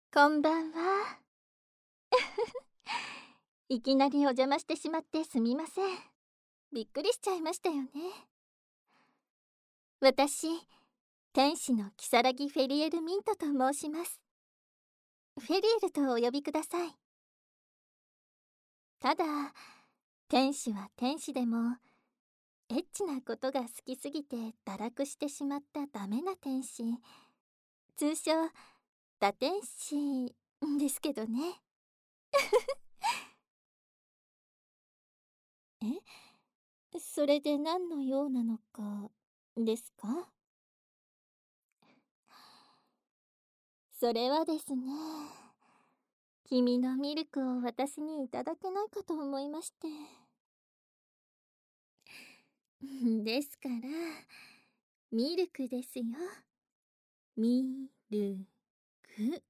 こんばんは。いきなりお邪魔してしまってすみません。びっくりしちゃいましたよね。私、天使の如月フェリエルミントと申します。フェリエルとお呼びください。ただ、天使は天使でも、エッチなことが好きすぎて堕落してしまったダメな天使、通称、堕天使ですけどね。それで何のようなのか、ですか？それはですね、君のミルクを私にいただけないかと思いまして。ですから、ミルクですよ。ミルク。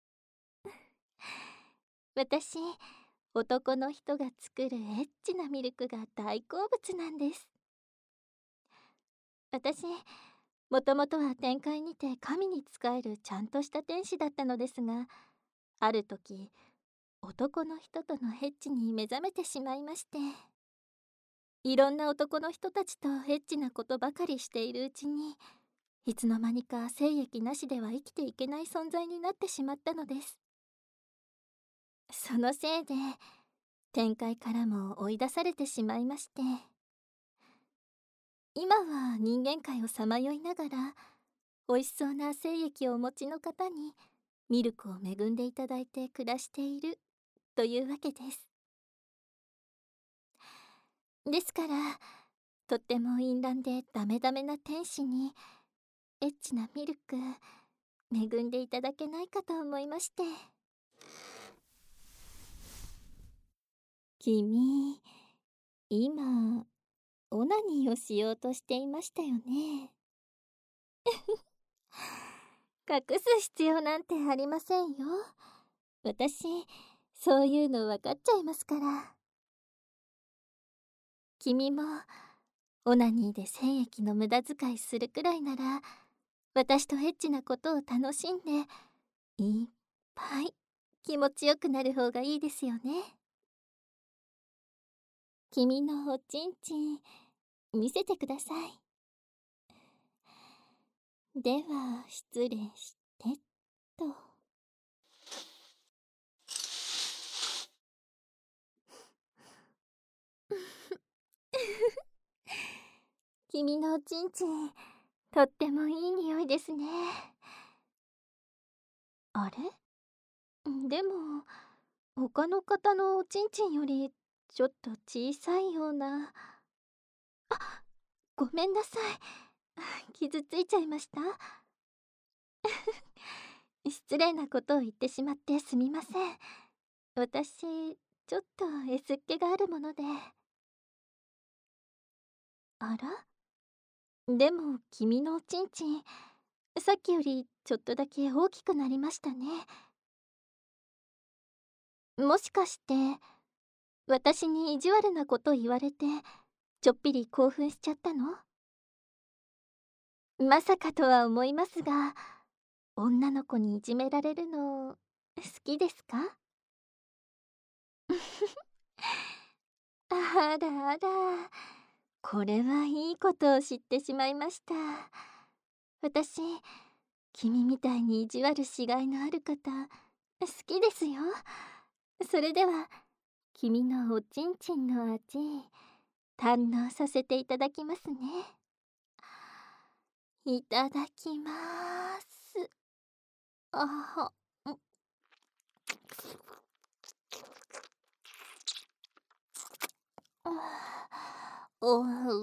私、男の人が作るエッチなミルクが大好物なんです。私、もともとは天界にて神に仕えるちゃんとした天使だったのですが、ある時、男の人とのエッチに目覚めてしまいまして、いろんな男の人たちとエッチなことばかりしているうちに、いつの間にか精液なしでは生きていけない存在になってしまったのです。そのせいで、天界からも追い出されてしまいまして、今は人間界をさまよいながら、美味しそうな精液をお持ちの方にミルクを恵んでいただいて暮らしているというわけです。ですから、とっても淫乱でダメダメな天使にエッチなミルク恵んでいただけないかと思いまして。君、今オナニーをしようとしていましたよね。隠す必要なんてありませんよ。私、そういうの分かっちゃいますから。君もオナニーで精液の無駄遣いするくらいなら、私とエッチなことを楽しんでいっぱい気持ちよくなる方がいいですよね。君のおちんちん見せてください。では失礼してと。君のおちんちんとってもいい匂いですね。あれ？でも他の方のおちんちんよりちょっと小さいような。ごめんなさい。傷ついちゃいました。失礼なことを言ってしまってすみません。私、ちょっと S っ気があるもので。あら？でも君のおちんちん、さっきよりちょっとだけ大きくなりましたね。もしかして私に意地悪なこと言われてちょっぴり興奮しちゃったの？まさかとは思いますが、女の子にいじめられるの好きですか？あらあら、これはいいことを知ってしまいました。私、君みたいに意地悪しがいのある方、好きですよ。それでは、君のおちんちんの味、堪能させていただきますね。いただきます。あは、お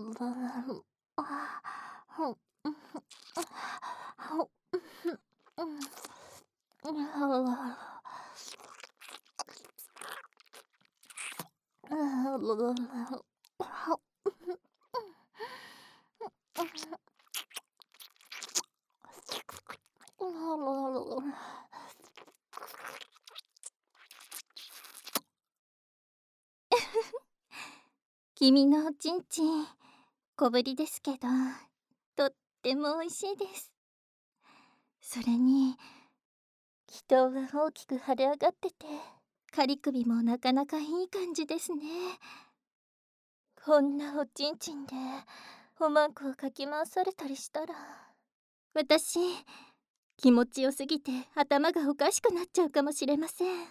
君のおちんちん、小ぶりですけど、とっても美味しいです。それに、 気筒が大きく腫れ上がってて、仮首もなかなかいい感じですね。こんなおちんちんでおまんこをかき回されたりしたら、私気持ちよすぎて頭がおかしくなっちゃうかもしれません。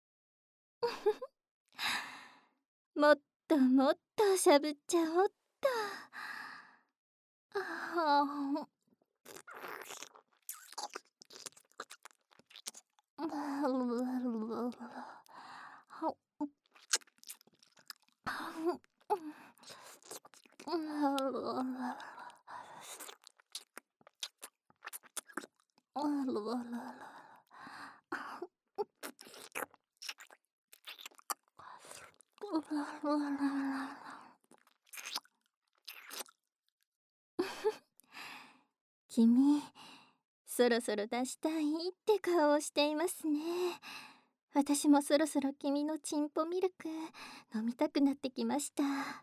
もっともっとしゃぶっちゃおっと。ああ。君、そろそろ出したいって顔をしていますね。私もそろそろ君のチンポミルク飲みたくなってきました。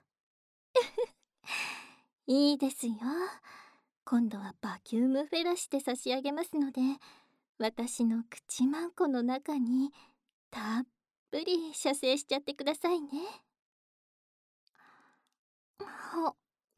いいですよ。今度はバキュームフェラして差し上げますので、私の口マンコの中にたっぷり射精しちゃってくださいね。は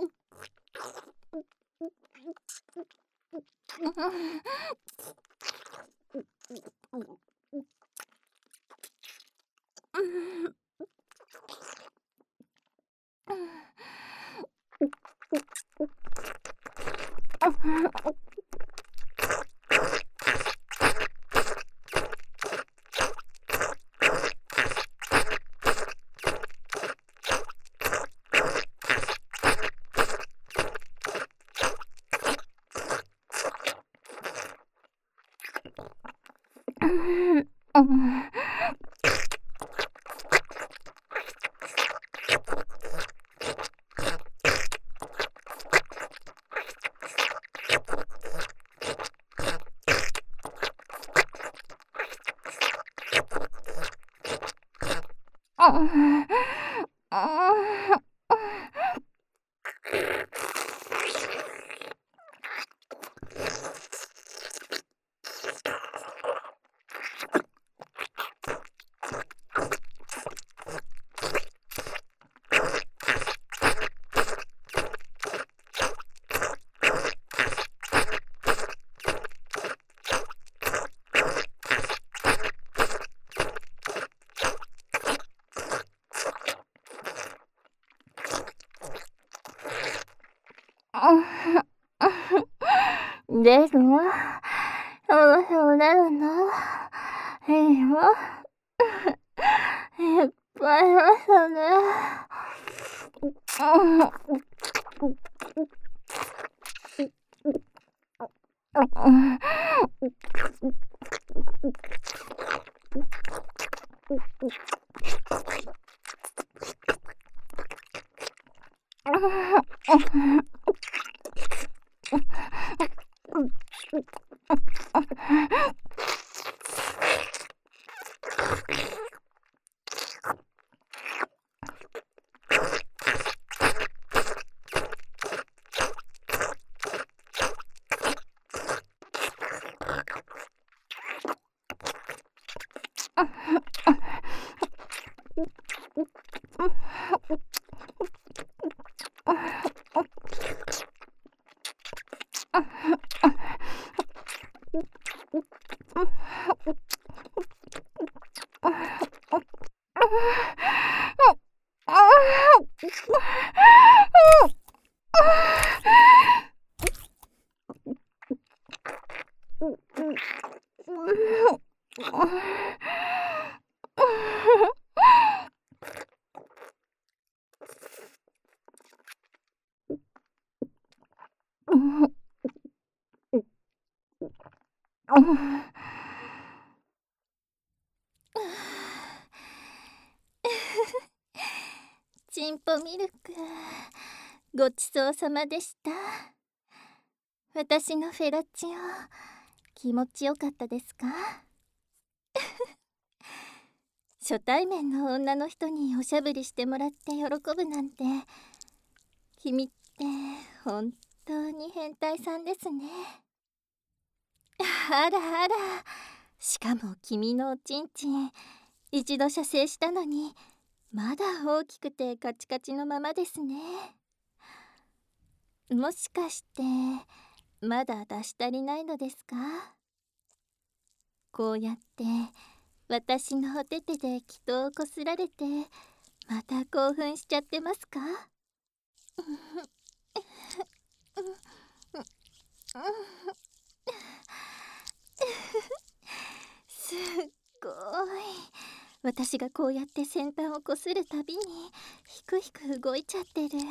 ですわ。そうなるの。いいわ。いっぱいありますね。チンポミルク、ごちそうさまでした。私のフェラチオ、気持ちよかったですか？初対面の女の人におしゃぶりしてもらって喜ぶなんて、君って本当に変態さんですね。あらあら、 しかも君のおちんちん、一度射精したのにまだ大きくてカチカチのままですね。もしかしてまだ出し足りないのですか？こうやって私のお手手で気筒をこすられてまた興奮しちゃってますか？すっごい。私がこうやって先端をこするたびにひくひく動いちゃってる。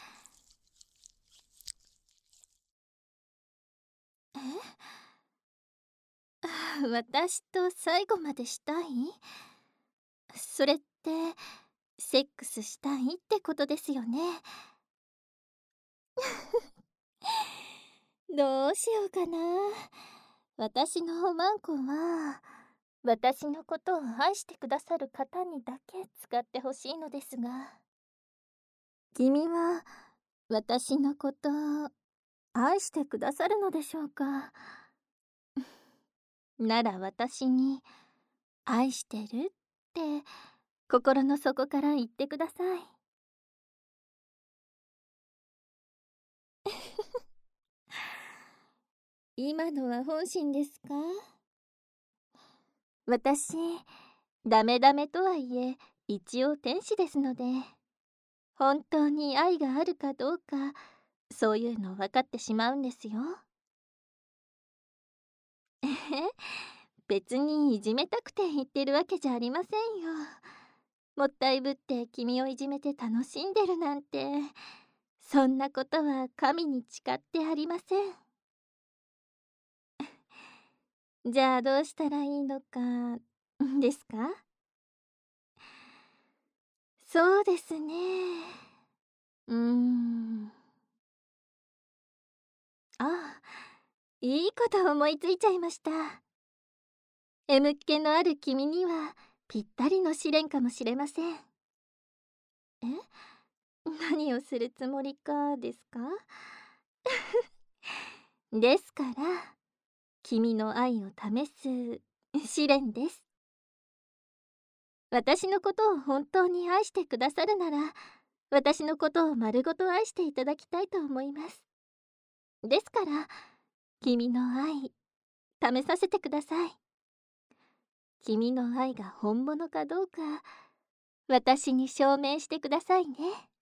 私と最後までしたい？それってセックスしたいってことですよね。どうしようかな。私のおまんこは私のことを愛してくださる方にだけ使ってほしいのですが、君は私のこと愛してくださるのでしょうか？なら私に愛してるって心の底から言ってください。今のは本心ですか？私ダメダメとはいえ一応天使ですので、本当に愛があるかどうかそういうの分かってしまうんですよ。えへ、別にいじめたくて言ってるわけじゃありませんよ。もったいぶって君をいじめて楽しんでるなんて、そんなことは神に誓ってありません。じゃあどうしたらいいのかですか？そうですね。ああ、いいこと思いついちゃいました。M っ気のある君にはぴったりの試練かもしれません。え、何をするつもりかですか？ですから君の愛を試す試練です。私のことを本当に愛してくださるなら、私のことを丸ごと愛していただきたいと思います。ですから君の愛試させてください。君の愛が本物かどうか私に証明してくださいね。